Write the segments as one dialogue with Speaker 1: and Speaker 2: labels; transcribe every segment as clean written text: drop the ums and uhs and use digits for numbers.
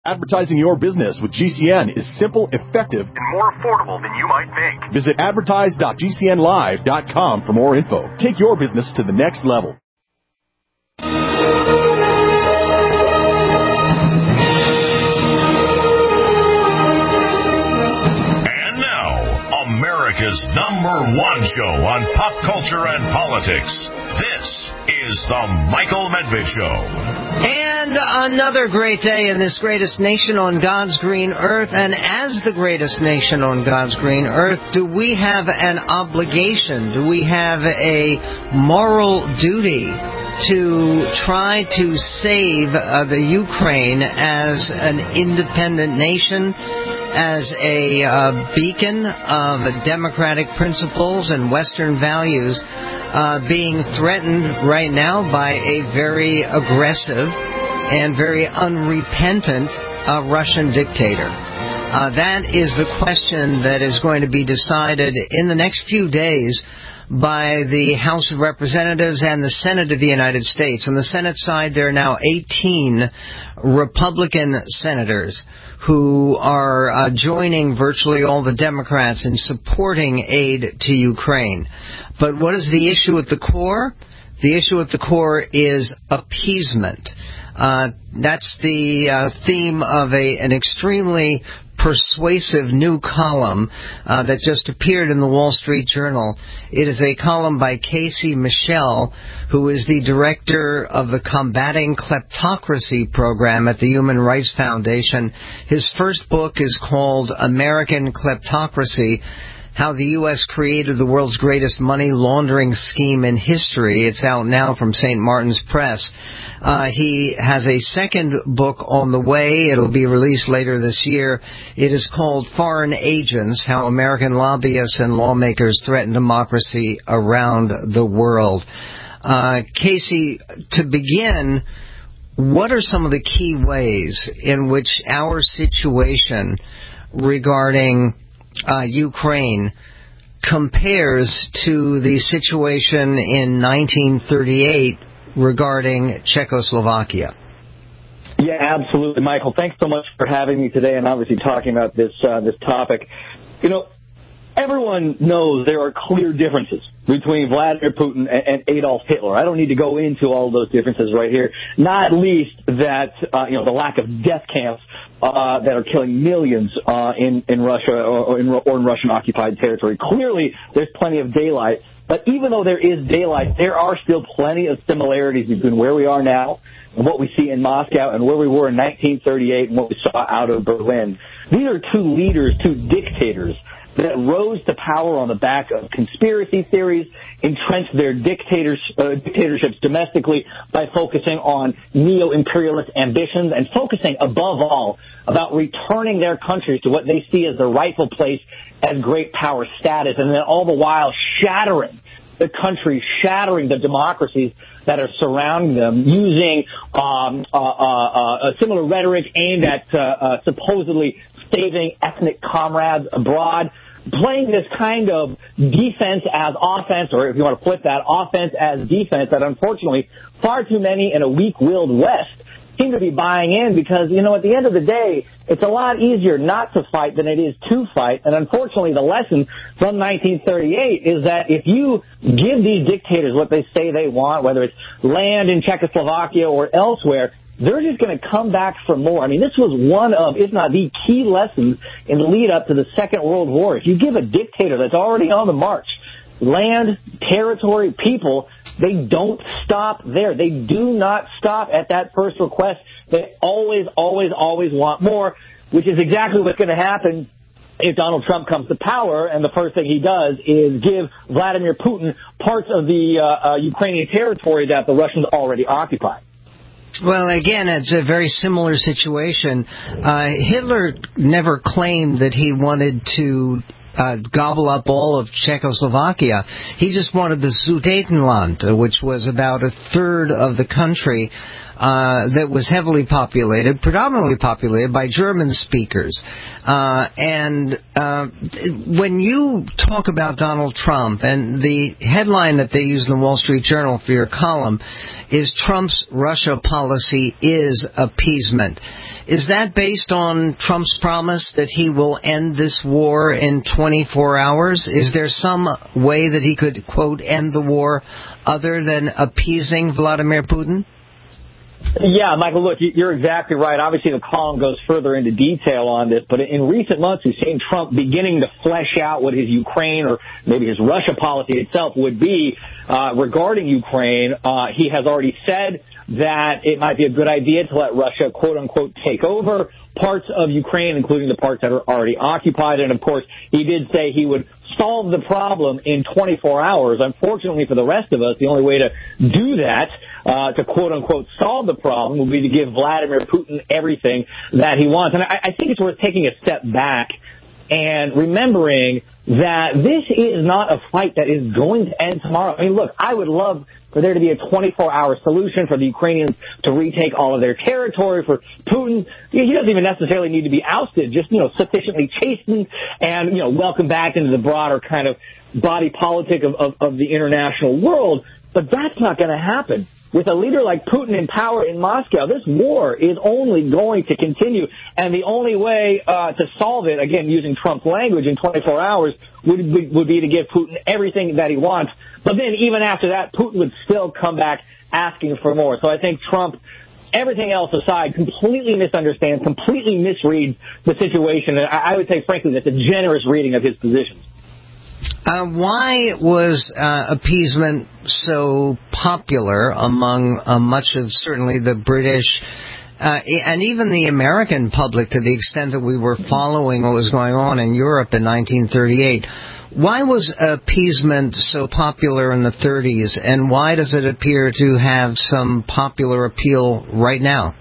Speaker 1: Advertising your business with GCN is simple, effective, and more affordable than you might think. Visit advertise.gcnlive.com for more info. Take your business to the next level.
Speaker 2: And now, America's #1 show on pop culture and politics. This is The Michael Medved Show.
Speaker 3: And another great day in this greatest nation on God's green earth. And as the greatest nation on God's green earth, do we have an obligation? Do we have a moral duty to try to save the Ukraine as an independent nation, as a beacon of democratic principles and Western values, being threatened right now by a very aggressive and very unrepentant Russian dictator? That is the question that is going to be decided in the next few days by the House of Representatives and the Senate of the United States. On the Senate side, there are now 18 Republican senators who are joining virtually all the Democrats in supporting aid to Ukraine. But what is the issue at the core? The issue at the core is appeasement. That's the theme of an extremely persuasive new column that just appeared in the Wall Street Journal. It is a column by Casey Michel, who is the director of the Combating Kleptocracy program at the Human Rights Foundation. His first book is called American Kleptocracy: How the U.S. Created the World's Greatest Money Laundering Scheme in History. It's out now from St. Martin's Press. He has a second book on the way. It'll be released later this year. It is called Foreign Agents: How American Lobbyists and Lawmakers Threaten Democracy Around the World. Casey, to begin, what are some of the key ways in which our situation regarding Ukraine compares to the situation in 1938 regarding Czechoslovakia?
Speaker 4: Yeah, absolutely, Michael. Thanks so much for having me today and obviously talking about this topic. You know, everyone knows there are clear differences between Vladimir Putin and Adolf Hitler. I don't need to go into all those differences right here, not least that, the lack of death camps that are killing millions in Russia or in Russian-occupied territory. Clearly, there's plenty of daylight. But even though there is daylight, there are still plenty of similarities between where we are now and what we see in Moscow and where we were in 1938 and what we saw out of Berlin. These are two leaders, two dictators that rose to power on the back of conspiracy theories, entrenched their dictatorships domestically by focusing on neo-imperialist ambitions and focusing, above all, about returning their countries to what they see as their rightful place as great power status, and then all the while shattering the country, shattering the democracies that are surrounding them, using a similar rhetoric aimed at supposedly saving ethnic comrades abroad, playing this kind of defense as offense, or if you want to flip that, offense as defense, that unfortunately far too many in a weak-willed West seem to be buying in because, at the end of the day, it's a lot easier not to fight than it is to fight. And unfortunately, the lesson from 1938 is that if you give these dictators what they say they want, whether it's land in Czechoslovakia or elsewhere, they're just going to come back for more. I mean, this was one of, if not the key lessons in the lead up to the Second World War. If you give a dictator that's already on the march land, territory, people, they don't stop there. They do not stop at that first request. They always, always, always want more, which is exactly what's going to happen if Donald Trump comes to power, and the first thing he does is give Vladimir Putin parts of the Ukrainian territory that the Russians already occupy.
Speaker 3: Well, again, it's a very similar situation. Hitler never claimed that he wanted to gobble up all of Czechoslovakia. He just wanted the Sudetenland, which was about a third of the country, that was heavily populated, predominantly populated by German speakers. When you talk about Donald Trump, and the headline that they use in the Wall Street Journal for your column is Trump's Russia policy is appeasement. Is that based on Trump's promise that he will end this war in 24 hours? Is there some way that he could, quote, end the war other than appeasing Vladimir Putin?
Speaker 4: Yeah, Michael, look, you're exactly right. Obviously, the column goes further into detail on this, but in recent months, we've seen Trump beginning to flesh out what his Ukraine or maybe his Russia policy itself would be regarding Ukraine. He has already said that it might be a good idea to let Russia, quote unquote, take over parts of Ukraine, including the parts that are already occupied. And of course, he did say he would solve the problem in 24 hours. Unfortunately for the rest of us, the only way to do that, to quote unquote solve the problem, would be to give Vladimir Putin everything that he wants. And I think it's worth taking a step back and remembering that this is not a fight that is going to end tomorrow. I mean, look, I would love for there to be a 24-hour solution for the Ukrainians to retake all of their territory. For Putin, he doesn't even necessarily need to be ousted, just, sufficiently chastened and, welcomed back into the broader kind of body politic of the international world. But that's not going to happen. With a leader like Putin in power in Moscow, this war is only going to continue. And the only way to solve it, again, using Trump's language, in 24 hours would be to give Putin everything that he wants. But then even after that, Putin would still come back asking for more. So I think Trump, everything else aside, completely misunderstands, completely misreads the situation. And I would say, frankly, that's a generous reading of his positions.
Speaker 3: Why was appeasement so popular among much of certainly the British and even the American public, to the extent that we were following what was going on in Europe in 1938? Why was appeasement so popular in the 30s, and why does it appear to have some popular appeal right now?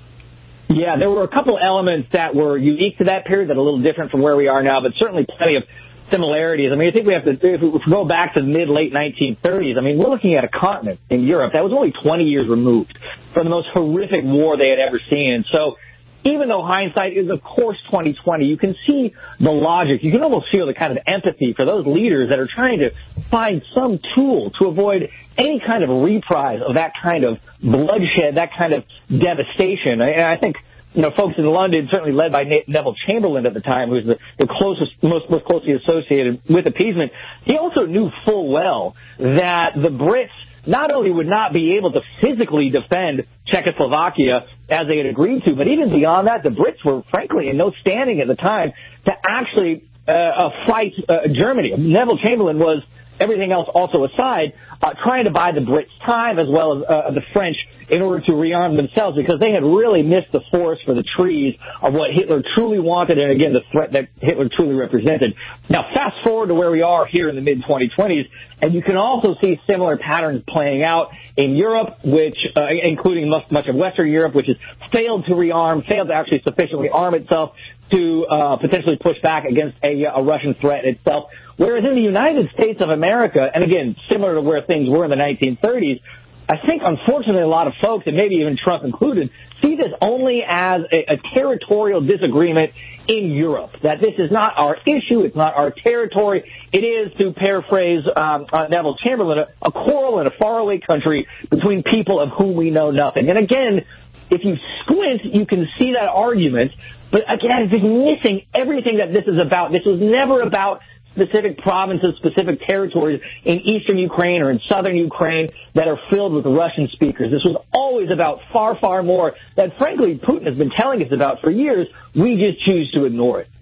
Speaker 4: Yeah, there were a couple elements that were unique to that period that are a little different from where we are now, but certainly plenty of similarities. I mean, I think we have to, if we go back to the mid-late 1930s, I mean, we're looking at a continent in Europe that was only 20 years removed from the most horrific war they had ever seen. So even though hindsight is, of course, 2020, you can see the logic. You can almost feel the kind of empathy for those leaders that are trying to find some tool to avoid any kind of reprise of that kind of bloodshed, that kind of devastation. And I think, folks in London, certainly led by Neville Chamberlain at the time, who's the closest, most closely associated with appeasement, he also knew full well that the Brits not only would not be able to physically defend Czechoslovakia as they had agreed to, but even beyond that, the Brits were, frankly, in no standing at the time to actually fight Germany. Neville Chamberlain was, everything else also aside, trying to buy the Brits time as well as the French in order to rearm themselves, because they had really missed the forest for the trees of what Hitler truly wanted and, again, the threat that Hitler truly represented. Now, fast forward to where we are here in the mid-2020s, and you can also see similar patterns playing out in Europe, which, including much of Western Europe, which has failed to rearm, failed to actually sufficiently arm itself to potentially push back against a Russian threat itself. Whereas in the United States of America, and again, similar to where things were in the 1930s, I think, unfortunately, a lot of folks, and maybe even Trump included, see this only as a territorial disagreement in Europe, that this is not our issue, it's not our territory. It is, to paraphrase Neville Chamberlain, a quarrel in a faraway country between people of whom we know nothing. And again, if you squint, you can see that argument, but again, it's just missing everything that this is about. This was never about specific provinces, specific territories in eastern Ukraine or in southern Ukraine that are filled with Russian speakers. This was always about far, far more that, frankly, Putin has been telling us about for years. We just choose to ignore it.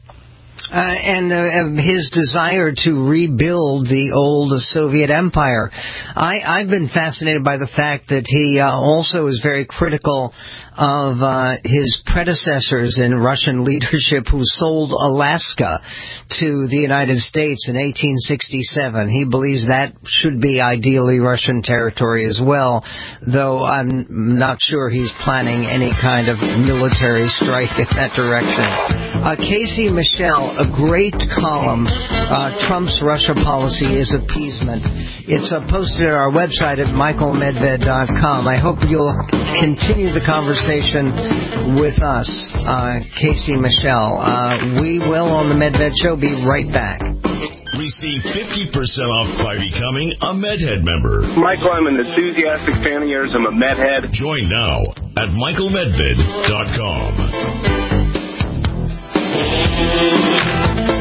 Speaker 3: And his desire to rebuild the old Soviet empire. I've been fascinated by the fact that he also is very critical of his predecessors in Russian leadership who sold Alaska to the United States in 1867. He believes that should be ideally Russian territory as well, though I'm not sure he's planning any kind of military strike in that direction. Casey Michel, a great column, Trump's Russia policy is appeasement. It's posted at our website at michaelmedved.com. I hope you'll continue the conversation with us, Casey Michel. We will, on the Medved Show, be right back.
Speaker 2: Receive 50% off by becoming a MedHead member.
Speaker 5: Michael, I'm an enthusiastic fan of yours. I'm a MedHead.
Speaker 2: Join now. at michaelmedved.com.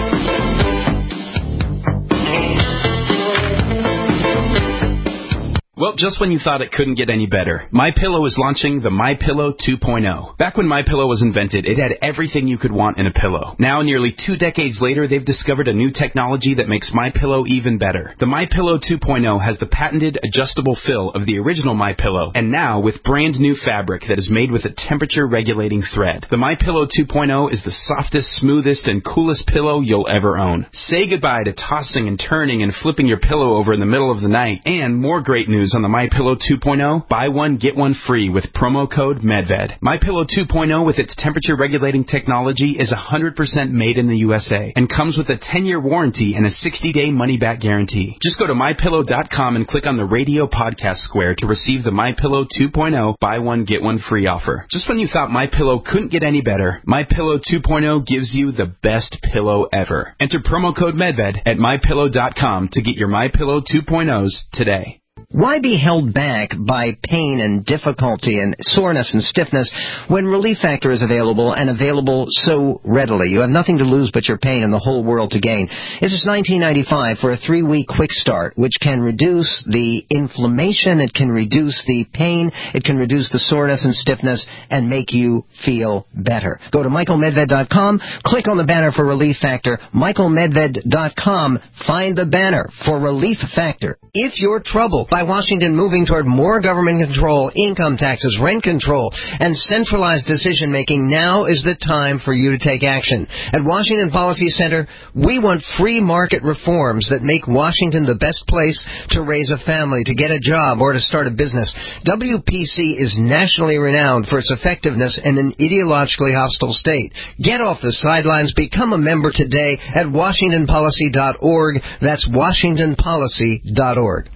Speaker 5: Well, just when you thought it couldn't get any better, MyPillow is launching the MyPillow 2.0. Back when MyPillow was invented, it had everything you could want in a pillow. Now, nearly 2 decades later, they've discovered a new technology that makes MyPillow even better. The MyPillow 2.0 has the patented adjustable fill of the original MyPillow, and now with brand new fabric that is made with a temperature-regulating thread. The MyPillow 2.0 is the softest, smoothest, and coolest pillow you'll ever own. Say goodbye to tossing and turning and flipping your pillow over in the middle of the night. And more great news on the MyPillow 2.0, buy one, get one free with promo code MedVed. MyPillow 2.0 with its temperature-regulating technology is 100% made in the USA and comes with a 10-year warranty and a 60-day money-back guarantee. Just go to MyPillow.com and click on the radio podcast square to receive the MyPillow 2.0 buy one, get one free offer. Just when you thought MyPillow couldn't get any better, MyPillow 2.0 gives you the best pillow ever. Enter promo code MedVed at MyPillow.com to get your MyPillow 2.0s today.
Speaker 3: Why be held back by pain and difficulty and soreness and stiffness when Relief Factor is available and available so readily? You have nothing to lose but your pain and the whole world to gain. This is $19.95 for a 3-week quick start, which can reduce the inflammation, it can reduce the pain, it can reduce the soreness and stiffness, and make you feel better. Go to michaelmedved.com, click on the banner for Relief Factor, michaelmedved.com, find the banner for Relief Factor. If you're troubled by Washington moving toward more government control, income taxes, rent control, and centralized decision-making, now is the time for you to take action. At Washington Policy Center, we want free market reforms that make Washington the best place to raise a family, to get a job, or to start a business. WPC is nationally renowned for its effectiveness in an ideologically hostile state. Get off the sidelines. Become a member today at WashingtonPolicy.org. That's WashingtonPolicy.org.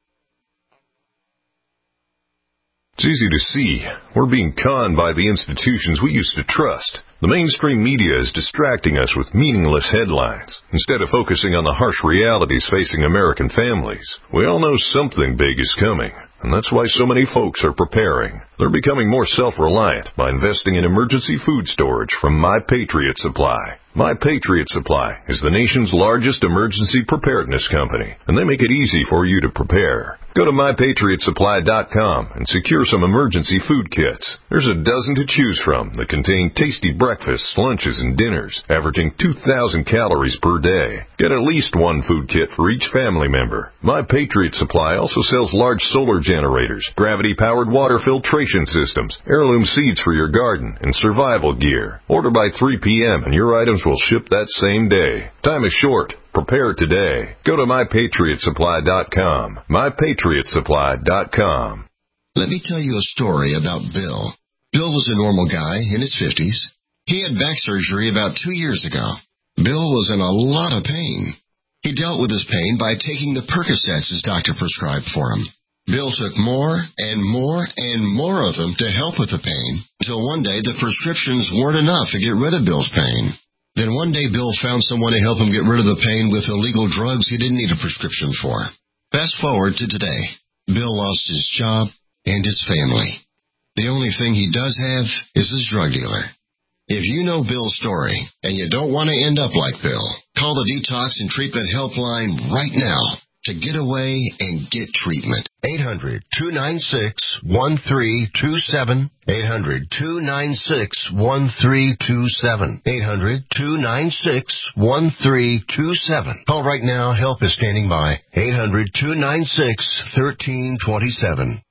Speaker 6: It's easy to see. We're being conned by the institutions we used to trust. The mainstream media is distracting us with meaningless headlines, instead of focusing on the harsh realities facing American families. We all know something big is coming, and that's why so many folks are preparing. They're becoming more self-reliant by investing in emergency food storage from My Patriot Supply. My Patriot Supply is the nation's largest emergency preparedness company, and they make it easy for you to prepare. Go to MyPatriotSupply.com and secure some emergency food kits. There's a dozen to choose from that contain tasty breakfasts, lunches, and dinners, averaging 2,000 calories per day. Get at least one food kit for each family member. My Patriot Supply also sells large solar generators, gravity-powered water filtration systems, heirloom seeds for your garden, and survival gear. Order by 3 p.m. and your items will ship that same day. Time is short. Prepare today. Go to MyPatriotSupply.com. MyPatriotSupply.com.
Speaker 7: Let me tell you a story about Bill. Bill was a normal guy in his 50s. He had back surgery about 2 years ago. Bill was in a lot of pain. He dealt with his pain by taking the Percocets his doctor prescribed for him. Bill took more and more and more of them to help with the pain, until one day the prescriptions weren't enough to get rid of Bill's pain. Then one day Bill found someone to help him get rid of the pain with illegal drugs he didn't need a prescription for. Fast forward to today. Bill lost his job and his family. The only thing he does have is his drug dealer. If you know Bill's story and you don't want to end up like Bill, call the Detox and Treatment Helpline right now to get away and get treatment.
Speaker 8: 800-296-1327. 800-296-1327. 800-296-1327. Call right now. Help is standing by. 800-296-1327.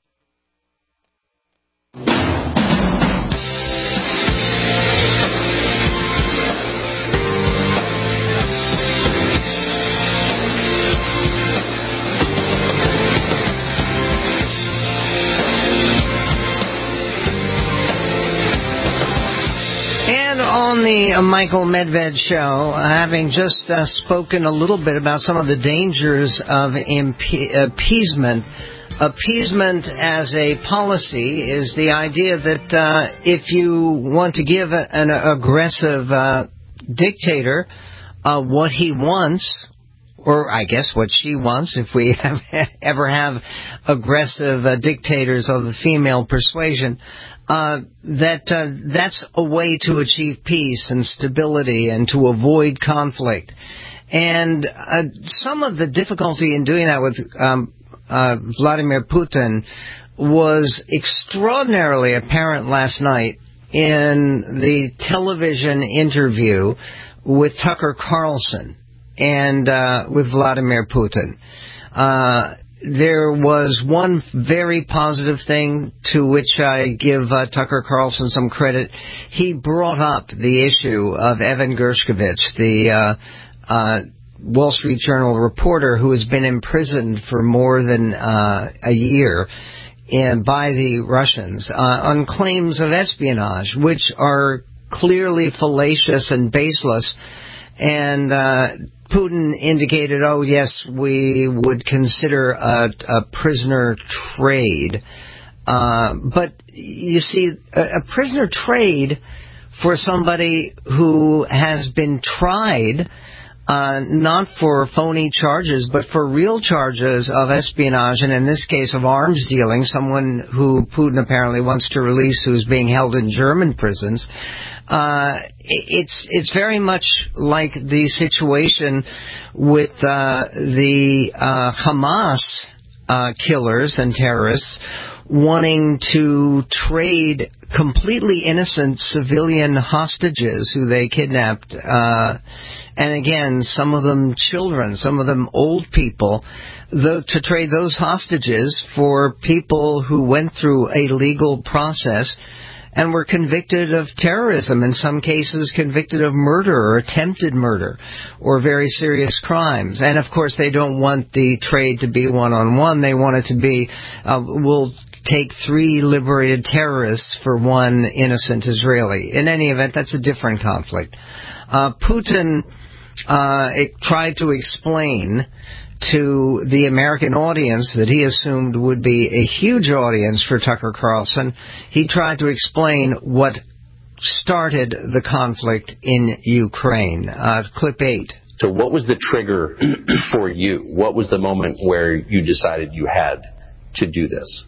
Speaker 3: On the Michael Medved Show, having just spoken a little bit about some of the dangers of appeasement. Appeasement as a policy is the idea that if you want to give an aggressive dictator what he wants, or I guess what she wants, if we ever have aggressive dictators of the female persuasion, that's a way to achieve peace and stability and to avoid conflict. And some of the difficulty in doing that with Vladimir Putin was extraordinarily apparent last night in the television interview with Tucker Carlson and with Vladimir Putin. There was one very positive thing to which I give Tucker Carlson some credit. He brought up the issue of Evan Gershkovich, the Wall Street Journal reporter who has been imprisoned for more than a year by the Russians on claims of espionage, which are clearly fallacious and baseless. And Putin indicated, oh, yes, we would consider a prisoner trade. But, you see, a prisoner trade for somebody who has been tried, not for phony charges, but for real charges of espionage, and in this case of arms dealing, someone who Putin apparently wants to release who's being held in German prisons. It's very much like the situation with the Hamas killers and terrorists wanting to trade completely innocent civilian hostages who they kidnapped, and again, some of them children, some of them old people, to trade those hostages for people who went through a legal process and were convicted of terrorism, in some cases convicted of murder or attempted murder or very serious crimes. And, of course, they don't want the trade to be one-on-one. They want it to be, we'll take 3 liberated terrorists for 1 innocent Israeli. In any event, that's a different conflict. Putin tried to explain to the American audience that he assumed would be a huge audience for Tucker Carlson. He tried to explain what started the conflict in Ukraine. Clip 8.
Speaker 9: So what was the trigger for you? What was the moment where you decided you had to do this?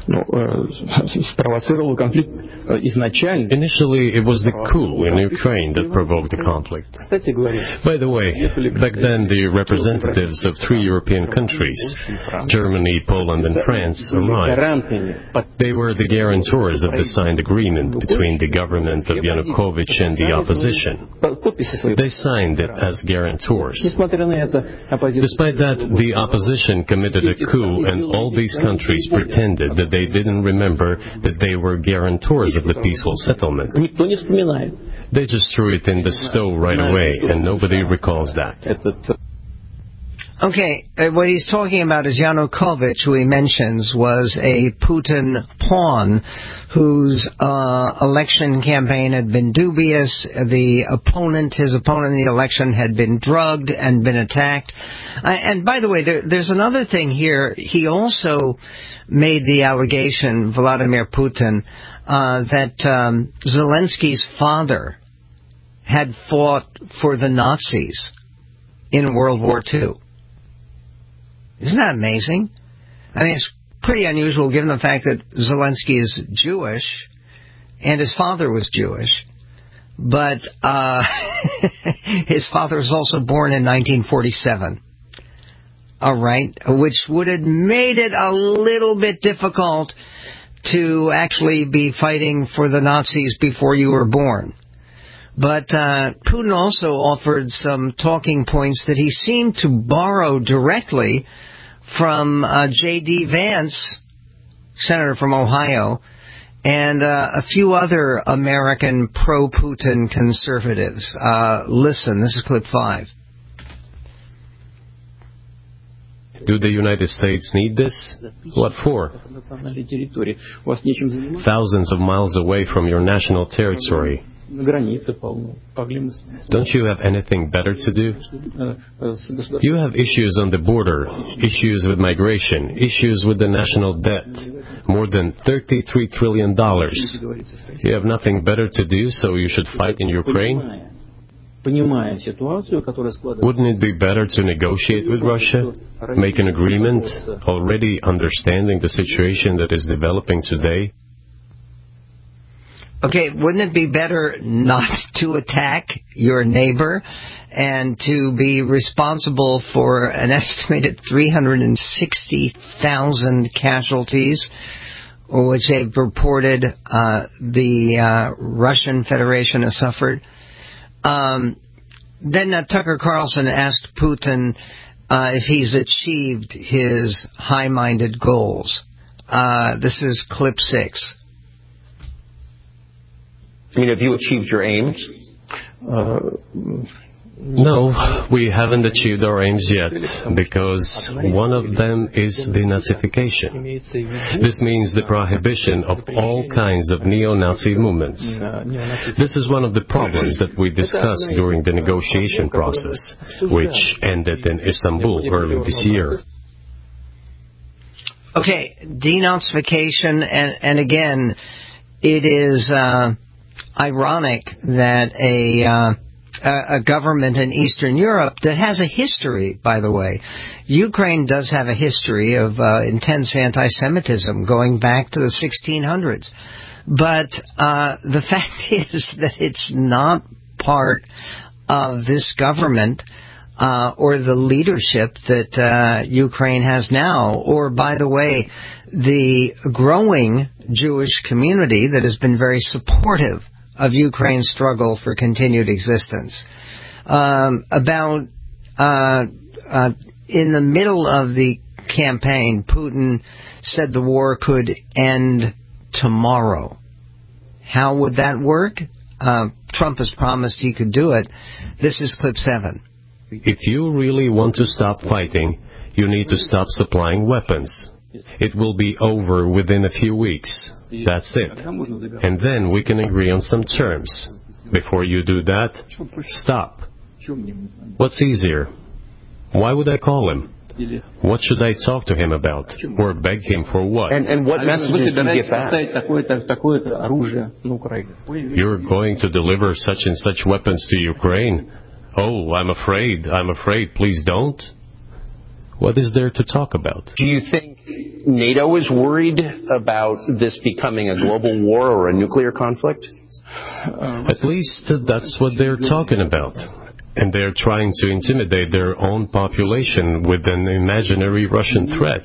Speaker 10: Initially, it was the coup in Ukraine that provoked the conflict. By the way, back then the representatives of 3 European countries, Germany, Poland, and France, arrived. They were the guarantors of the signed agreement between the government of Yanukovych and the opposition. They signed it as guarantors. Despite that, the opposition committed a coup, and all these countries pretended that they didn't remember that they were guarantors of the peaceful settlement. They just threw it in the stove right away, and nobody recalls that.
Speaker 3: Okay, what he's talking about is Yanukovych, who he mentions was a Putin pawn whose election campaign had been dubious. His opponent in the election had been drugged and been attacked. And by the way, there's another thing here. He also made the allegation, Vladimir Putin, that Zelensky's father had fought for the Nazis in World War II. Isn't that amazing? I mean, it's pretty unusual given the fact that Zelensky is Jewish and his father was Jewish. But his father was also born in 1947. All right, which would have made it a little bit difficult to actually be fighting for the Nazis before you were born. But Putin also offered some talking points that he seemed to borrow directly from J.D. Vance, senator from Ohio, and a few other American pro-Putin conservatives. Listen, this is clip 5.
Speaker 10: Do the United States need this? What for? Thousands of miles away from your national territory. Don't you have anything better to do? You have issues on the border, issues with migration, issues with the national debt, more than $33 trillion. You have nothing better to do, so you should fight in Ukraine? Wouldn't it be better to negotiate with Russia, make an agreement, already understanding the situation that is developing today?
Speaker 3: Okay, wouldn't it be better not to attack your neighbor and to be responsible for an estimated 360,000 casualties, which they've reported the Russian Federation has suffered? Then Tucker Carlson asked Putin if he's achieved his high-minded goals. This is clip 6.
Speaker 9: I mean, have you achieved your aims?
Speaker 10: No, we haven't achieved our aims yet, because one of them is denazification. This means the prohibition of all kinds of neo-Nazi movements. This is one of the problems that we discussed during the negotiation process, which ended in Istanbul early this year.
Speaker 3: Okay, denazification, and again, it is ironic that a government in Eastern Europe that has a history, by the way. Ukraine does have a history of intense anti-Semitism going back to the 1600s. But the fact is that it's not part of this government or the leadership that Ukraine has now, or, by the way, the growing Jewish community that has been very supportive of Ukraine's struggle for continued existence. In the middle of the campaign, Putin said the war could end tomorrow. How would that work? Trump has promised he could do it. This is clip 7.
Speaker 10: If you really want to stop fighting, you need to stop supplying weapons. It will be over within a few weeks. That's it. And then we can agree on some terms. Before you do that, stop. What's easier? Why would I call him? What should I talk to him about? Or beg him for what?
Speaker 9: And what messages do you get back?
Speaker 10: You're going to deliver such and such weapons to Ukraine? Oh, I'm afraid. Please don't. What is there to talk about?
Speaker 9: Do you think NATO is worried about this becoming a global war or a nuclear conflict?
Speaker 10: At least that's what they're talking about. And they're trying to intimidate their own population with an imaginary Russian threat.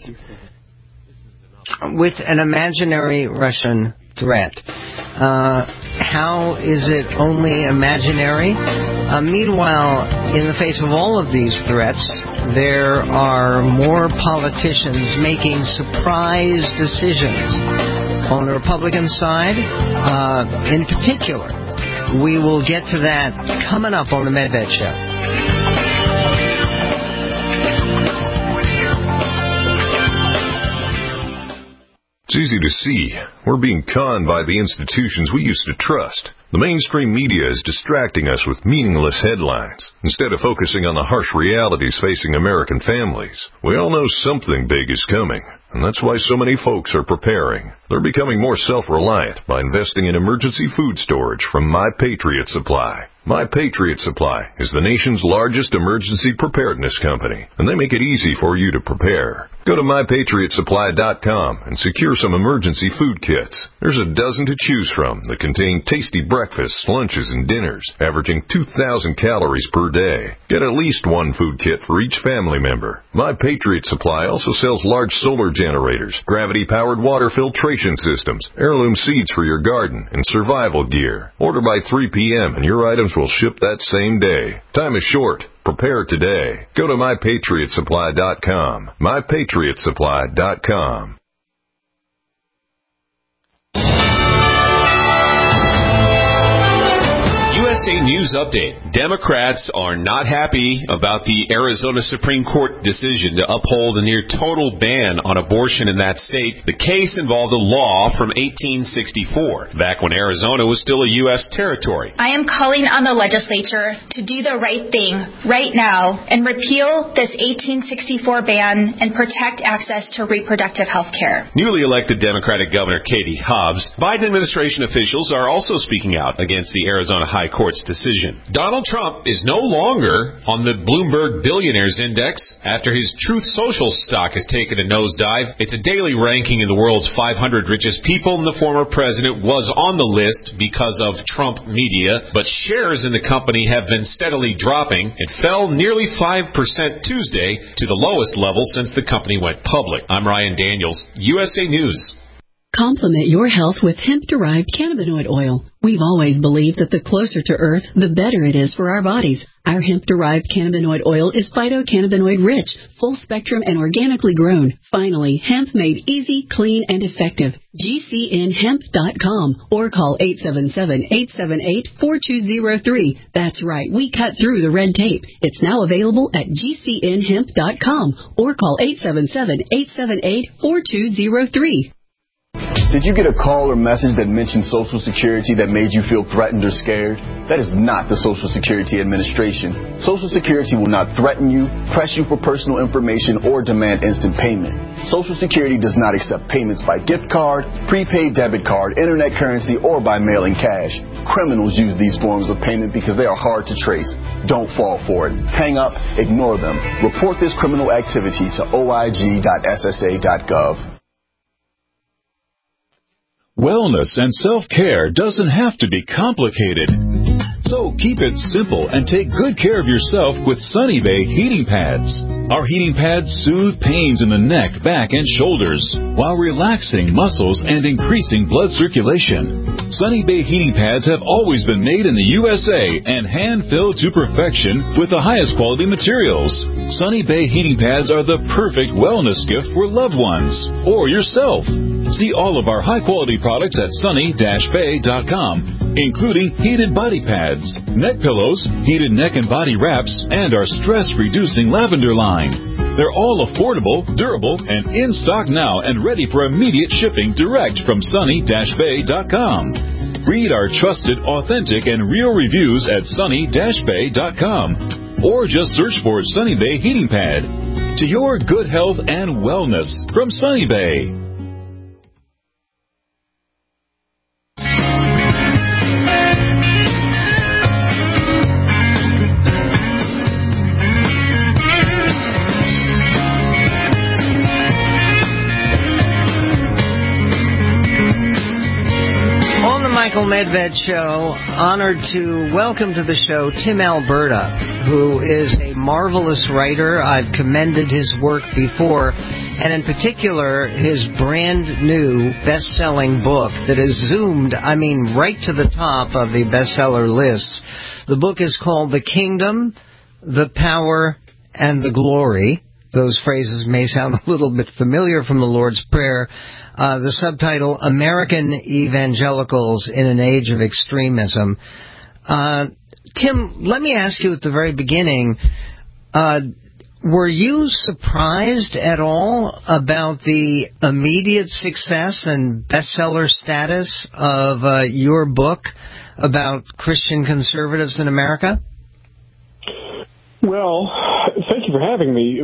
Speaker 3: With an imaginary Russian threat. How is it only imaginary? Meanwhile, in the face of all of these threats, there are more politicians making surprise decisions. On the Republican side, in particular, we will get to that coming up on the Medved Show.
Speaker 6: It's easy to see. We're being conned by the institutions we used to trust. The mainstream media is distracting us with meaningless headlines, instead of focusing on the harsh realities facing American families. We all know something big is coming, and that's why so many folks are preparing. They're becoming more self-reliant by investing in emergency food storage from My Patriot Supply. My Patriot Supply is the nation's largest emergency preparedness company, and they make it easy for you to prepare. Go to MyPatriotSupply.com and secure some emergency food kits. There's a dozen to choose from that contain tasty breakfasts, lunches, and dinners, averaging 2,000 calories per day. Get at least one food kit for each family member. My Patriot Supply also sells large solar generators, gravity-powered water filtration systems, heirloom seeds for your garden, and survival gear. Order by 3 p.m. and your items will ship that same day. Time is short. Prepare today. Go to MyPatriotSupply.com. MyPatriotSupply.com.
Speaker 11: USA News Update. Democrats are not happy about the Arizona Supreme Court decision to uphold a near total ban on abortion in that state. The case involved a law from 1864, back when Arizona was still a U.S. territory.
Speaker 12: I am calling on the legislature to do the right thing right now and repeal this 1864 ban and protect access to reproductive health care.
Speaker 11: Newly elected Democratic Governor Katie Hobbs, Biden administration officials are also speaking out against the Arizona High Court Court's decision. Donald Trump is no longer on the Bloomberg Billionaires Index after his Truth Social stock has taken a nosedive. It's a daily ranking in the world's 500 richest people, and the former president was on the list because of Trump media, but shares in the company have been steadily dropping. It fell nearly 5% Tuesday to the lowest level since the company went public. I'm Ryan Daniels, USA News.
Speaker 13: Complement your health with hemp-derived cannabinoid oil. We've always believed that the closer to Earth, the better it is for our bodies. Our hemp-derived cannabinoid oil is phytocannabinoid-rich, full-spectrum, and organically grown. Finally, hemp made easy, clean, and effective. GCNhemp.com or call 877-878-4203. That's right, we cut through the red tape. It's now available at GCNhemp.com or call 877-878-4203.
Speaker 1: Did you get a call or message that mentioned Social Security that made you feel threatened or scared? That is not the Social Security Administration. Social Security will not threaten you, press you for personal information, or demand instant payment. Social Security does not accept payments by gift card, prepaid debit card, internet currency, or by mailing cash. Criminals use these forms of payment because they are hard to trace. Don't fall for it. Hang up, ignore them. Report this criminal activity to oig.ssa.gov.
Speaker 14: Wellness and self-care doesn't have to be complicated. So keep it simple and take good care of yourself with Sunny Bay heating pads. Our heating pads soothe pains in the neck, back, and shoulders while relaxing muscles and increasing blood circulation. Sunny Bay heating pads have always been made in the USA and hand-filled to perfection with the highest quality materials. Sunny Bay heating pads are the perfect wellness gift for loved ones or yourself. See all of our high-quality products at sunny-bay.com, including heated body pads, neck pillows, heated neck and body wraps, and our stress-reducing lavender line. They're all affordable, durable, and in stock now and ready for immediate shipping direct from sunny-bay.com. Read our trusted, authentic, and real reviews at sunny-bay.com or just search for Sunny Bay Heating Pad. To your good health and wellness from Sunny Bay.
Speaker 3: Michael Medved Show. Honored to welcome to the show Tim Alberta, who is a marvelous writer. I've commended his work before, and in particular, his brand new best-selling book that has zoomed, right to the top of the bestseller lists. The book is called The Kingdom, the Power, and the Glory. Those phrases may sound a little bit familiar from the Lord's Prayer. The subtitle, American Evangelicals in an Age of Extremism. Tim, let me ask you at the very beginning, were you surprised at all about the immediate success and bestseller status of your book about Christian conservatives in America?
Speaker 15: Well, thank you for having me.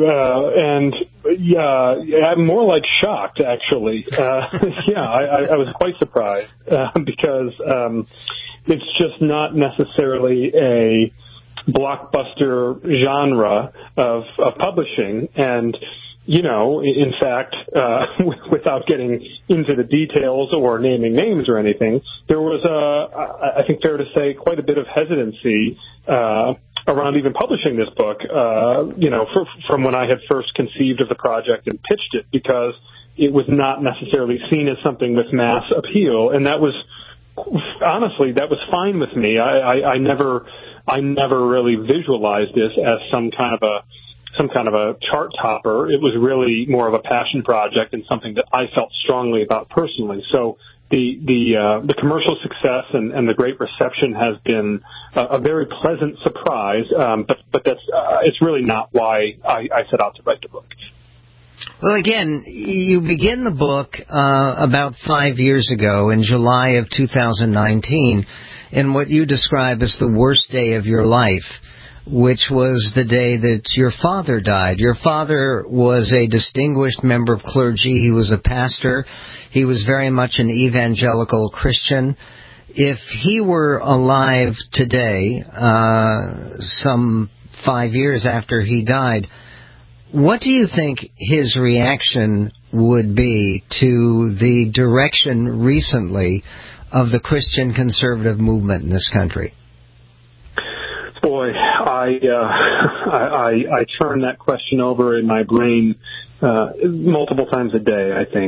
Speaker 15: I'm more like shocked, actually. I was quite surprised because it's just not necessarily a blockbuster genre of publishing. And, in fact, without getting into the details or naming names or anything, there was, I think fair to say, quite a bit of hesitancy around even publishing this book, from when I had first conceived of the project and pitched it, because it was not necessarily seen as something with mass appeal. And that was, honestly, that was fine with me. I never really visualized this as some kind of a chart topper. It was really more of a passion project and something that I felt strongly about personally. So the commercial success and the great reception has been a very pleasant surprise, but that's it's really not why I set out to write the book.
Speaker 3: Well, again, you begin the book about 5 years ago in July of 2019 in what you describe as the worst day of your life, which was the day that your father died. Your father was a distinguished member of clergy. He was a pastor. He was very much an evangelical Christian. if he were alive today, some 5 years after he died, what do you think his reaction would be to the direction recently of the Christian conservative movement in this country?
Speaker 15: Boy, I turn that question over in my brain multiple times a day, I think.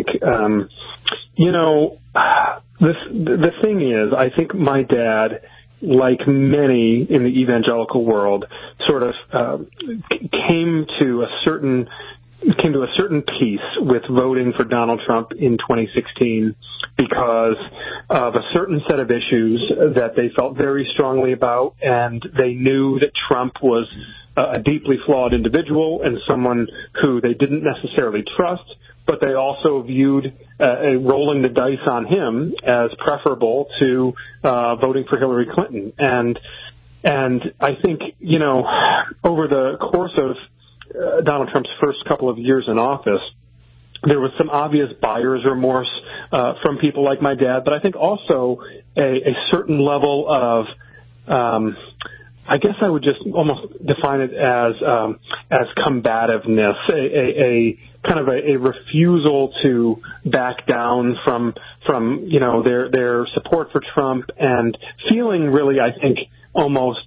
Speaker 15: The thing is, I think my dad, like many in the evangelical world, sort of came to a certain peace with voting for Donald Trump in 2016 because of a certain set of issues that they felt very strongly about, and they knew that Trump was a deeply flawed individual and someone who they didn't necessarily trust, but they also viewed rolling the dice on him as preferable to voting for Hillary Clinton. And I think, over the course of Donald Trump's first couple of years in office, there was some obvious buyer's remorse from people like my dad, but I think also a certain level of I guess I would just almost define it as combativeness, a kind of a refusal to back down from their support for Trump, and feeling really, I think, almost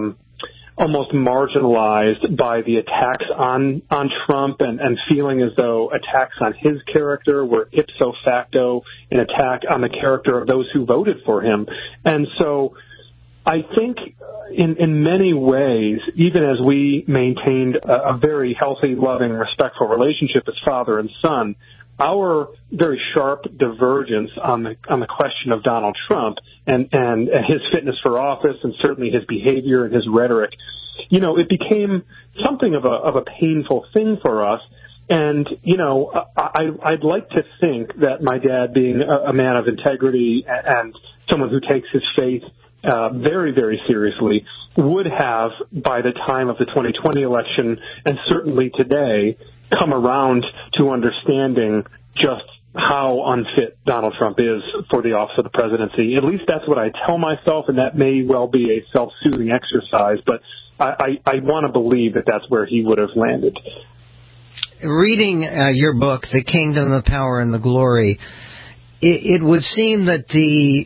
Speaker 15: marginalized by the attacks on Trump, and feeling as though attacks on his character were ipso facto an attack on the character of those who voted for him. And so I think in many ways, even as we maintained a very healthy, loving, respectful relationship as father and son, our very sharp divergence on the question of Donald Trump and his fitness for office, and certainly his behavior and his rhetoric, it became something of a painful thing for us. And, I'd like to think that my dad, being a man of integrity and someone who takes his faith very, very seriously, would have, by the time of the 2020 election, and certainly today, come around to understanding just how unfit Donald Trump is for the office of the presidency. At least that's what I tell myself, and that may well be a self-soothing exercise, but I want to believe that that's where he would have landed.
Speaker 3: Reading your book, The Kingdom, the Power, and the Glory, it would seem that the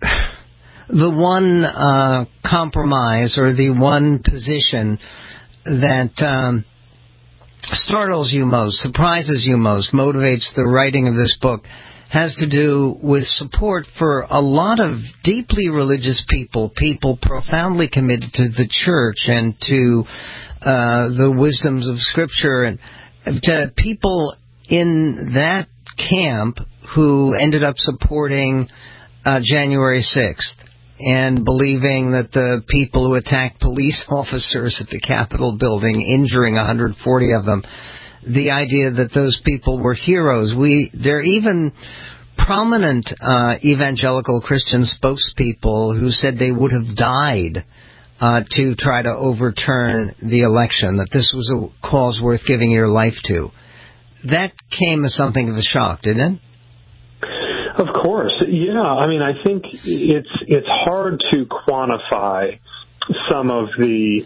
Speaker 3: one compromise, or the one position that startles you most, surprises you most, motivates the writing of this book, has to do with support for a lot of deeply religious people profoundly committed to the church and to the wisdoms of Scripture, and to people in that camp who ended up supporting January 6th. And believing that the people who attacked police officers at the Capitol building, injuring 140 of them, the idea that those people were heroes. There are even prominent evangelical Christian spokespeople who said they would have died to try to overturn the election, that this was a cause worth giving your life to. That came as something of a shock, didn't it?
Speaker 15: Of course, yeah. I mean, I think it's hard to quantify some of the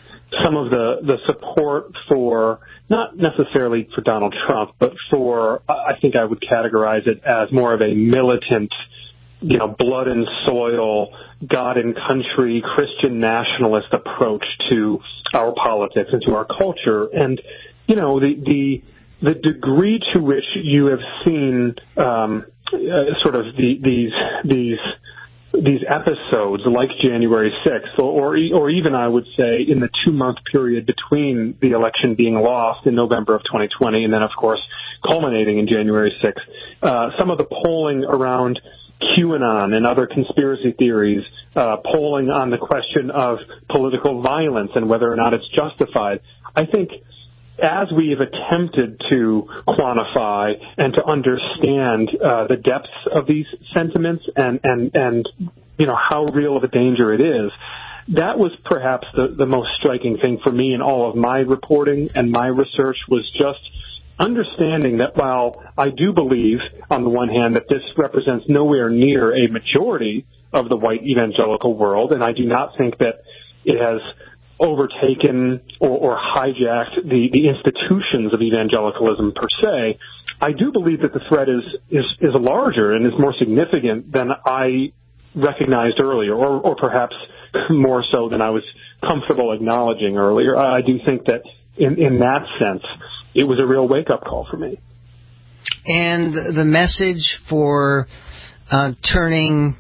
Speaker 15: support for, not necessarily for Donald Trump, but for, I think I would categorize it as more of a militant, blood and soil, God and country, Christian nationalist approach to our politics and to our culture. And the degree to which you have seen sort of these episodes like January 6th, or even I would say in the 2-month period between the election being lost in November of 2020 and then, of course, culminating in January 6th, some of the polling around QAnon and other conspiracy theories, polling on the question of political violence and whether or not it's justified, I think as we have attempted to quantify and to understand the depths of these sentiments and how real of a danger it is, that was perhaps the most striking thing for me in all of my reporting and my research, was just understanding that while I do believe, on the one hand, that this represents nowhere near a majority of the white evangelical world, and I do not think that it has overtaken or hijacked the institutions of evangelicalism per se. I do believe that the threat is larger and is more significant than I recognized earlier, or perhaps more so than I was comfortable acknowledging earlier. I do think that in that sense, it was a real wake-up call for me.
Speaker 3: And the message for turning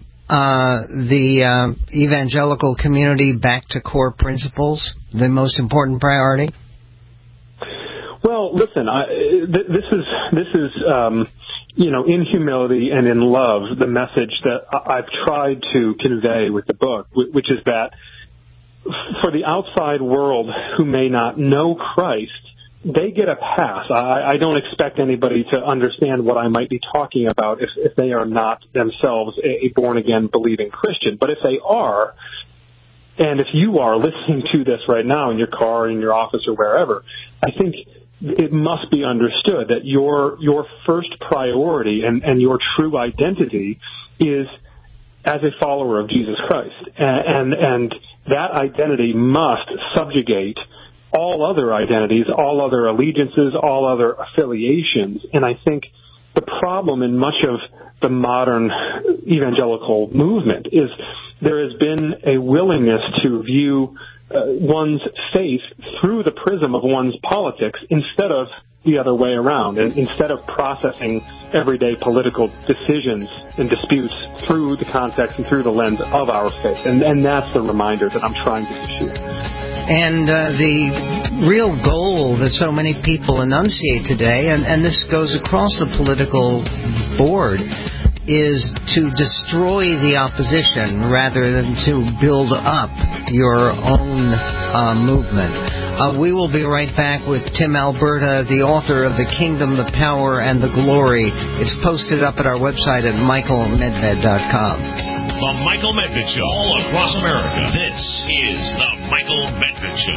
Speaker 3: the evangelical community back to core principles, the most important priority?
Speaker 15: Well, listen, this is in humility and in love, the message that I've tried to convey with the book, which is that for the outside world who may not know Christ, they get a pass. I don't expect anybody to understand what I might be talking about if they are not themselves a born-again believing Christian. But if they are, and if you are listening to this right now in your car, in your office, or wherever, I think it must be understood that your first priority and your true identity is as a follower of Jesus Christ. And that identity must subjugate all other identities, all other allegiances, all other affiliations. And I think the problem in much of the modern evangelical movement is there has been a willingness to view one's faith through the prism of one's politics instead of the other way around, and instead of processing everyday political decisions and disputes through the context and through the lens of our faith. And that's the reminder that I'm trying to issue.
Speaker 3: And the real goal that so many people enunciate today, and this goes across the political board, is to destroy the opposition rather than to build up your own movement. We will be right back with Tim Alberta, the author of The Kingdom, the Power, and the Glory. It's posted up at our website at michaelmedved.com.
Speaker 2: The Michael Medved Show, all across America. This is The Michael Medved Show.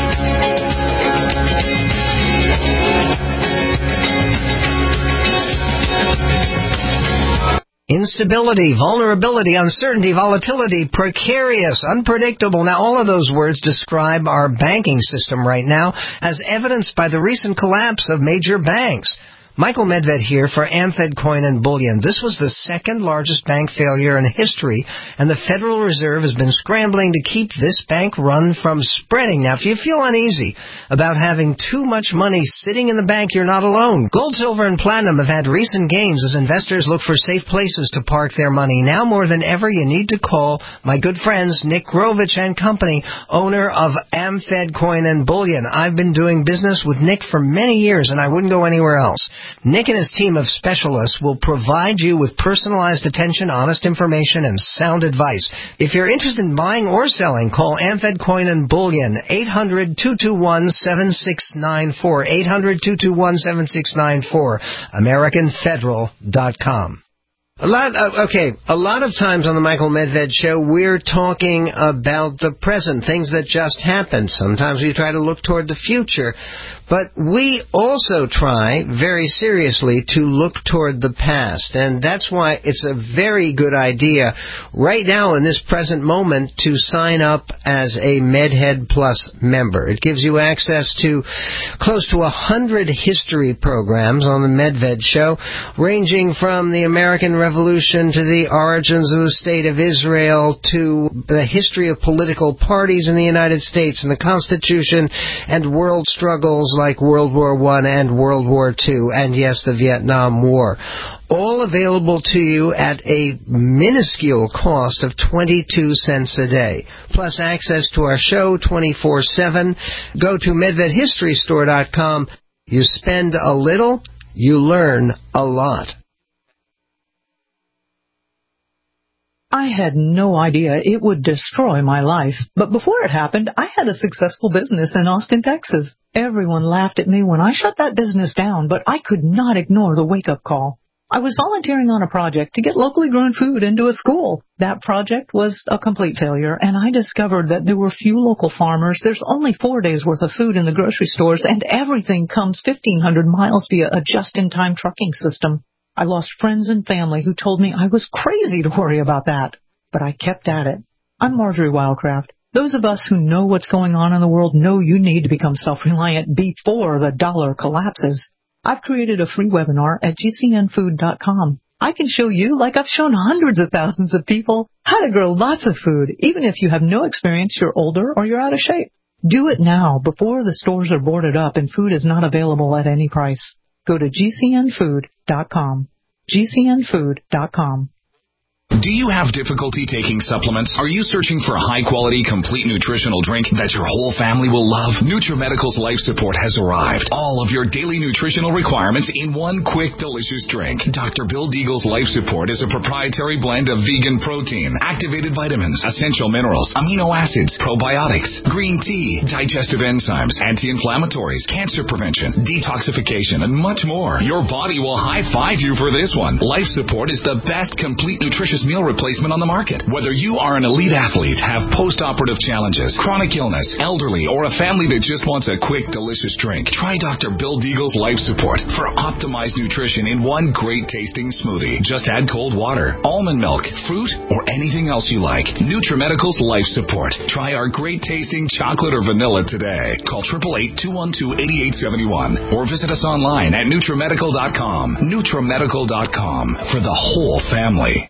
Speaker 3: Instability, vulnerability, uncertainty, volatility, precarious, unpredictable. Now, all of those words describe our banking system right now, as evidenced by the recent collapse of major banks. Michael Medved here for AmFed Coin and Bullion. This was the second largest bank failure in history, and the Federal Reserve has been scrambling to keep this bank run from spreading. Now, if you feel uneasy about having too much money sitting in the bank, you're not alone. Gold, silver, and platinum have had recent gains as investors look for safe places to park their money. Now more than ever, you need to call my good friends Nick Grovich and Company, owner of AmFed Coin and Bullion. I've been doing business with Nick for many years, and I wouldn't go anywhere else. Nick and his team of specialists will provide you with personalized attention, honest information, and sound advice. If you're interested in buying or selling, call AmFed Coin and Bullion, 800-221-7694, 800-221-7694, AmericanFederal.com. A lot of times on the Michael Medved Show, we're talking about the present, things that just happened. Sometimes we try to look toward the future. But we also try, very seriously, to look toward the past. And that's why it's a very good idea right now in this present moment to sign up as a MedHead Plus member. It gives you access to close to 100 history programs on the Medved Show, ranging from the American Revolution to the origins of the State of Israel to the history of political parties in the United States and the Constitution and world struggles like World War I and World War II, and yes, the Vietnam War. All available to you at a minuscule cost of 22 cents a day, plus access to our show 24/7. Go to MedvedHistoryStore.com. You spend a little, you learn a lot.
Speaker 16: I had no idea it would destroy my life. But before it happened, I had a successful business in Austin, Texas. Everyone laughed at me when I shut that business down, but I could not ignore the wake-up call. I was volunteering on a project to get locally grown food into a school. That project was a complete failure, and I discovered that there were few local farmers. There's only 4 days' worth of food in the grocery stores, and everything comes 1,500 miles via a just-in-time trucking system. I lost friends and family who told me I was crazy to worry about that. but I kept at it. I'm Marjorie Wildcraft. Those of us who know what's going on in the world know you need to become self-reliant before the dollar collapses. I've created a free webinar at gcnfood.com. I can show you, like I've shown hundreds of thousands of people, how to grow lots of food, even if you have no experience, you're older, or you're out of shape. Do it now, before the stores are boarded up and food is not available at any price. Go to gcnfood.com. gcnfood.com.
Speaker 17: Do you have difficulty taking supplements? Are you searching for a high-quality, complete nutritional drink that your whole family will love? NutriMedical's Life Support has arrived. All of your daily nutritional requirements in one quick, delicious drink. Dr. Bill Deagle's Life Support is a proprietary blend of vegan protein, activated vitamins, essential minerals, amino acids, probiotics, green tea, digestive enzymes, anti-inflammatories, cancer prevention, detoxification, and much more. Your body will high-five you for this one. Life Support is the best complete nutritious meal replacement on the market. Whether you are an elite athlete, have post-operative challenges, chronic illness, elderly, or a family that just wants a quick, delicious drink, try Dr. Bill Deagle's Life Support for optimized nutrition in one great-tasting smoothie. Just add cold water, almond milk, fruit, or anything else you like. NutriMedical's Life Support. Try our great-tasting chocolate or vanilla today. Call 888-212-8871 or visit us online at NutriMedical.com. NutriMedical.com for the whole family.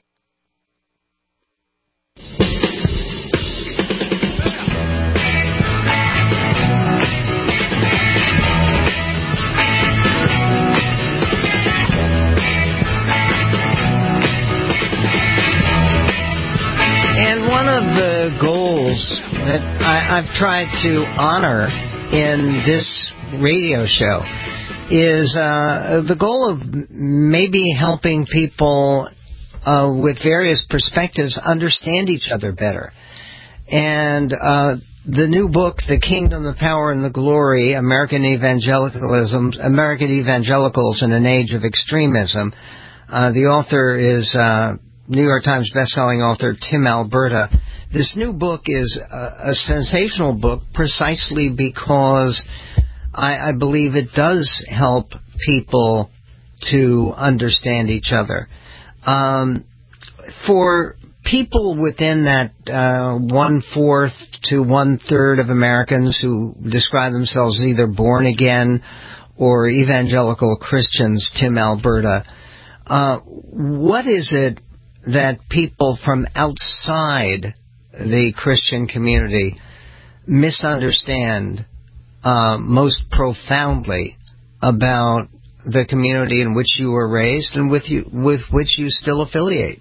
Speaker 3: And one of the goals that I've tried to honor in this radio show is the goal of maybe helping people with various perspectives understand each other better. And the new book, The Kingdom, the Power, and the Glory, American Evangelicals in an Age of Extremism. The author is New York Times bestselling author Tim Alberta. This new book is a sensational book precisely because I believe it does help people to understand each other. For people within that 1/4 to 1/3 of Americans who describe themselves as either born again or evangelical Christians, Tim Alberta, what is it that people from outside the Christian community misunderstand most profoundly about the community in which you were raised and with which you still affiliate?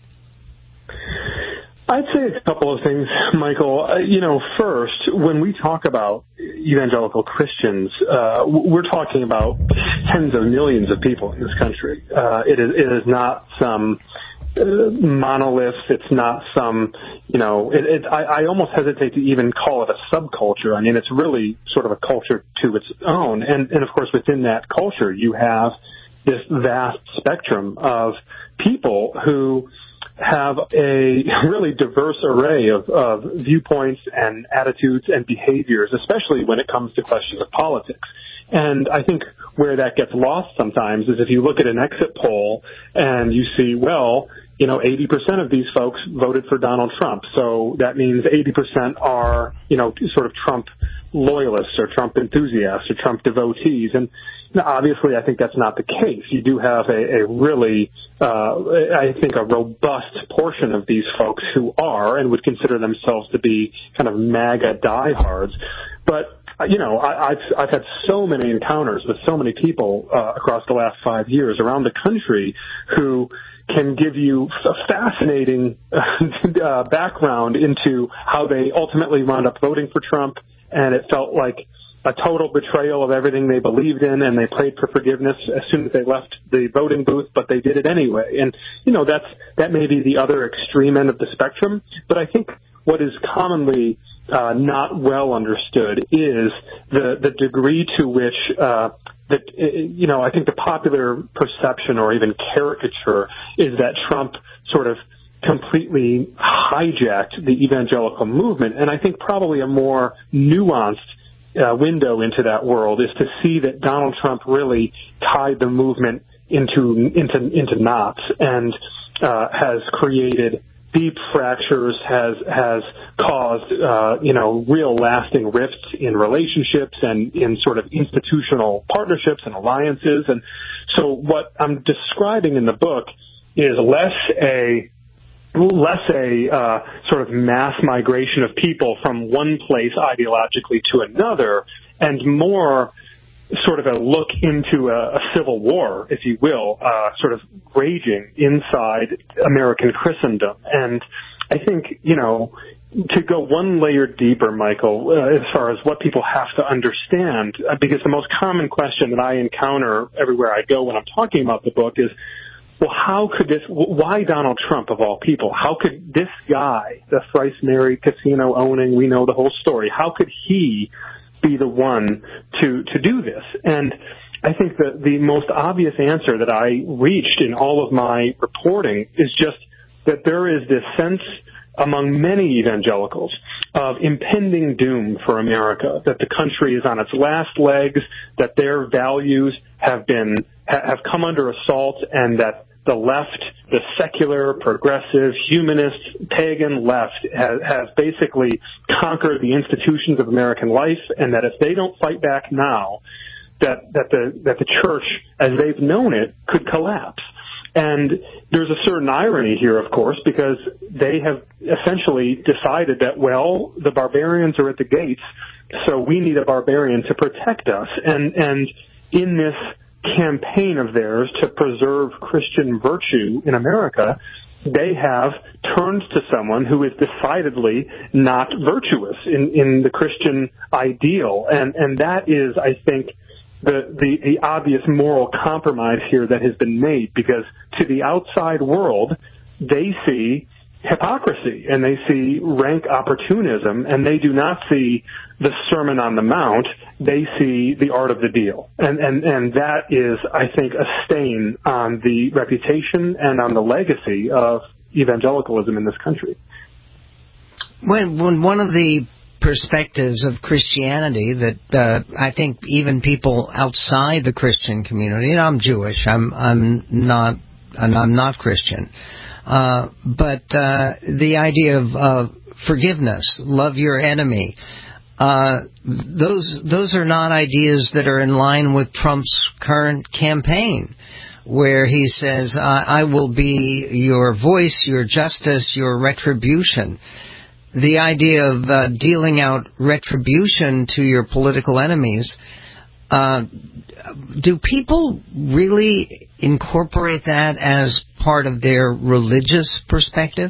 Speaker 15: I'd say a couple of things, Michael. First, when we talk about evangelical Christians, we're talking about tens of millions of people in this country. It is not some monolith. It's not some, I almost hesitate to even call it a subculture. I mean, it's really sort of a culture to its own. And of course, within that culture, you have this vast spectrum of people who have a really diverse array of viewpoints and attitudes and behaviors, especially when it comes to questions of politics. And I think where that gets lost sometimes is if you look at an exit poll and you see, 80% of these folks voted for Donald Trump. So that means 80% are, sort of Trump loyalists or Trump enthusiasts or Trump devotees. And obviously, I think that's not the case. You do have a really, I think, a robust portion of these folks who are and would consider themselves to be kind of MAGA diehards. But I've had so many encounters with so many people across the last 5 years around the country who can give you a fascinating background into how they ultimately wound up voting for Trump, and it felt like a total betrayal of everything they believed in, and they prayed for forgiveness as soon as they left the voting booth, but they did it anyway. And, that may be the other extreme end of the spectrum, but I think what is commonly not well understood is the degree to which I think the popular perception or even caricature is that Trump sort of completely hijacked the evangelical movement. And I think probably a more nuanced window into that world is to see that Donald Trump really tied the movement into knots and has created deep fractures, has caused, real lasting rifts in relationships and in sort of institutional partnerships and alliances. And so what I'm describing in the book is less a sort of mass migration of people from one place ideologically to another, and more sort of a look into a civil war, if you will, sort of raging inside American Christendom. And I think, to go one layer deeper, Michael, as far as what people have to understand, because the most common question that I encounter everywhere I go when I'm talking about the book is, well, why Donald Trump of all people? How could this guy, the thrice married, casino owning, we know the whole story, how could he be the one to do this? And I think that the most obvious answer that I reached in all of my reporting is just that there is this sense among many evangelicals of impending doom for America, that the country is on its last legs, that their values have come under assault, and that the left, the secular, progressive, humanist, pagan left has basically conquered the institutions of American life, and that if they don't fight back now, that the church, as they've known it, could collapse. And there's a certain irony here, of course, because they have essentially decided that, well, the barbarians are at the gates, so we need a barbarian to protect us. And in this campaign of theirs to preserve Christian virtue in America, they have turned to someone who is decidedly not virtuous in the Christian ideal. And that is, I think, the obvious moral compromise here that has been made, because to the outside world, they see hypocrisy and they see rank opportunism, and they do not see the Sermon on the Mount. They see the art of the deal. And that is, I think, a stain on the reputation and on the legacy of evangelicalism in this country.
Speaker 3: When one of the perspectives of Christianity that I think even people outside the Christian community, and I'm Jewish, I'm not Christian, but the idea of forgiveness, love your enemy, those are not ideas that are in line with Trump's current campaign, where he says, I will be your voice, your justice, your retribution. The idea of dealing out retribution to your political enemies, do people really incorporate that as part of their religious perspective?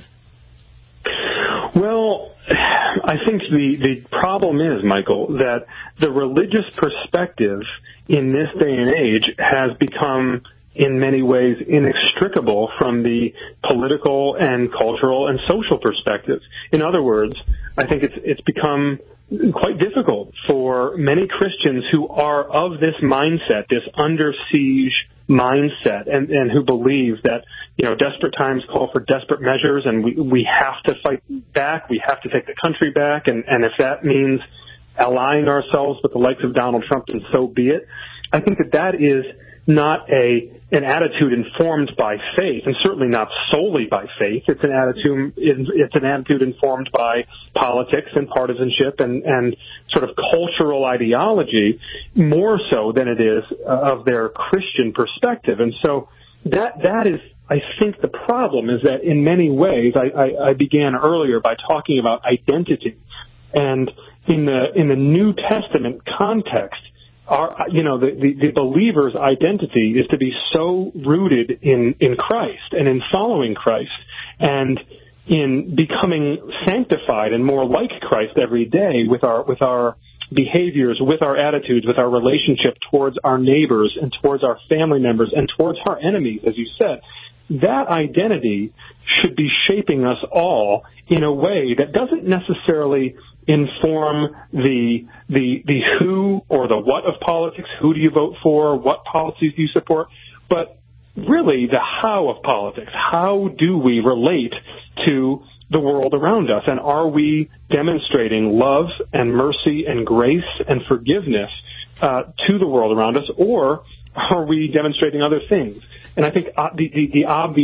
Speaker 15: Well, I think the problem is, Michael, that the religious perspective in this day and age has become, in many ways, inextricable from the political and cultural and social perspectives. In other words, I think it's become quite difficult for many Christians who are of this mindset, this under siege mindset, and who believe that, desperate times call for desperate measures, and we have to fight back, we have to take the country back, and if that means allying ourselves with the likes of Donald Trump, then so be it. I think that is not an attitude informed by faith, and certainly not solely by faith. It's an attitude informed by politics and partisanship and sort of cultural ideology, more so than it is of their Christian perspective. And so that is, I think, the problem is that in many ways, I began earlier by talking about identity, and in the New Testament context, the believer's identity is to be so rooted in Christ and in following Christ and in becoming sanctified and more like Christ every day with our behaviors, with our attitudes, with our relationship towards our neighbors and towards our family members and towards our enemies, as you said. That identity should be shaping us all in a way that doesn't necessarily inform the who or the what of politics. Who do you vote for? What policies do you support? But really the how of politics. How do we relate to the world around us? And are we demonstrating love and mercy and grace and forgiveness to the world around us, or are we demonstrating other things? And I think the obvious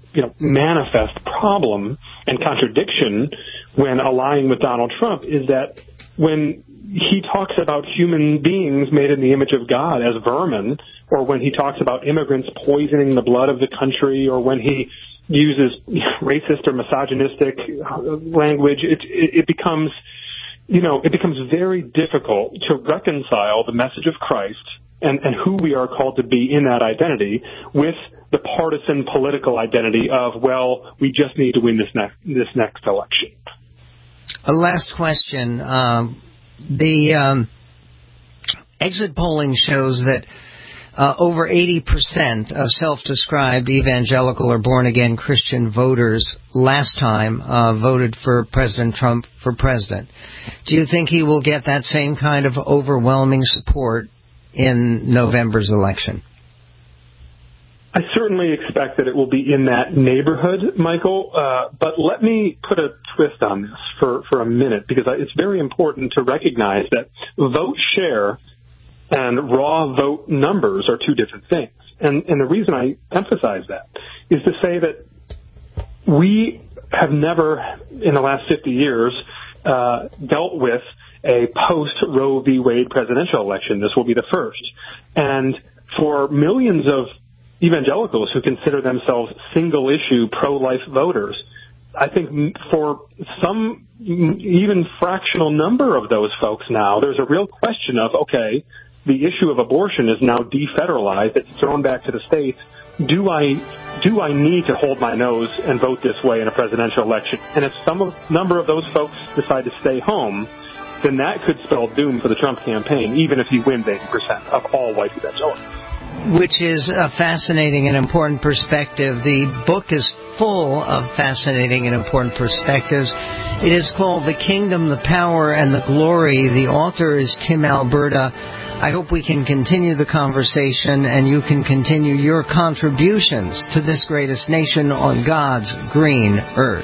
Speaker 15: manifest problem and contradiction when aligning with Donald Trump is that when he talks about human beings made in the image of God as vermin, or when he talks about immigrants poisoning the blood of the country, or when he uses racist or misogynistic language, it becomes very difficult to reconcile the message of Christ and who we are called to be in that identity with the partisan political identity of, well, we just need to win this next election.
Speaker 3: A last question. The exit polling shows that over 80% of self-described evangelical or born-again Christian voters last time voted for President Trump for president. Do you think he will get that same kind of overwhelming support in November's election?
Speaker 15: I certainly expect that it will be in that neighborhood, Michael, but let me put a twist on this for a minute, because it's very important to recognize that vote share and raw vote numbers are two different things. And the reason I emphasize that is to say that we have never, in the last 50 years, dealt with a post-Roe v. Wade presidential election. This will be the first. And for millions of evangelicals who consider themselves single-issue pro-life voters, I think for some even fractional number of those folks now, there's a real question of, okay, the issue of abortion is now defederalized. It's thrown back to the states. Do I need to hold my nose and vote this way in a presidential election? And if some number of those folks decide to stay home, then that could spell doom for the Trump campaign, even if he wins 80% of all white evangelicals.
Speaker 3: Which is a fascinating and important perspective. The book is full of fascinating and important perspectives. It is called The Kingdom, the Power, and the Glory. The author is Tim Alberta. I hope we can continue the conversation and you can continue your contributions to this greatest nation on God's green earth.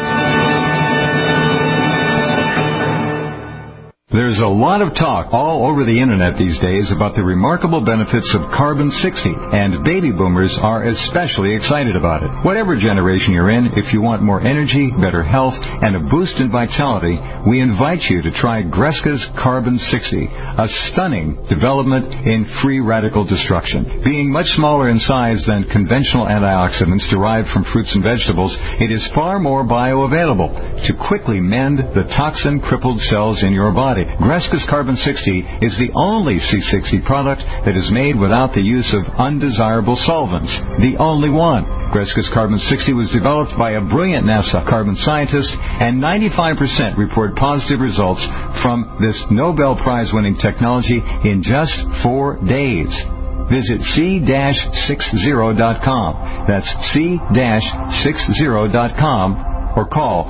Speaker 18: There's a lot of talk all over the internet these days about the remarkable benefits of Carbon-60, and baby boomers are especially excited about it. Whatever generation you're in, if you want more energy, better health, and a boost in vitality, we invite you to try Greska's Carbon-60, a stunning development in free radical destruction. Being much smaller in size than conventional antioxidants derived from fruits and vegetables, it is far more bioavailable to quickly mend the toxin-crippled cells in your body. Greska's Carbon-60 is the only C60 product that is made without the use of undesirable solvents. The only one. Greska's Carbon-60 was developed by a brilliant NASA carbon scientist, and 95% report positive results from this Nobel Prize-winning technology in just 4 days. Visit c-60.com. That's c-60.com, or call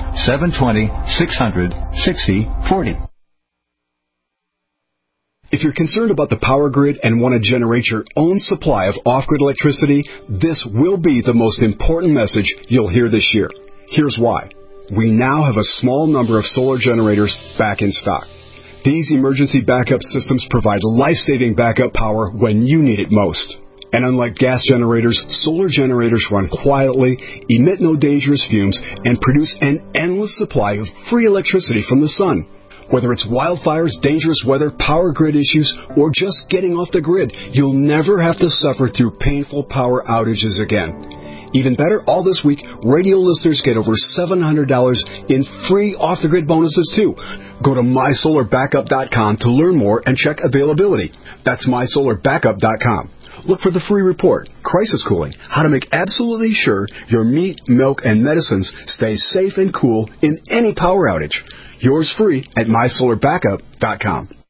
Speaker 18: 720-600-6040.
Speaker 19: If you're concerned about the power grid and want to generate your own supply of off-grid electricity, this will be the most important message you'll hear this year. Here's why. We now have a small number of solar generators back in stock. These emergency backup systems provide life-saving backup power when you need it most. And unlike gas generators, solar generators run quietly, emit no dangerous fumes, and produce an endless supply of free electricity from the sun. Whether it's wildfires, dangerous weather, power grid issues, or just getting off the grid, you'll never have to suffer through painful power outages again. Even better, all this week, radio listeners get over $700 in free off-the-grid bonuses, too. Go to mysolarbackup.com to learn more and check availability. That's mysolarbackup.com. Look for the free report, Crisis Cooling, how to make absolutely sure your meat, milk, and medicines stay safe and cool in any power outage. Yours free at mysolarbackup.com.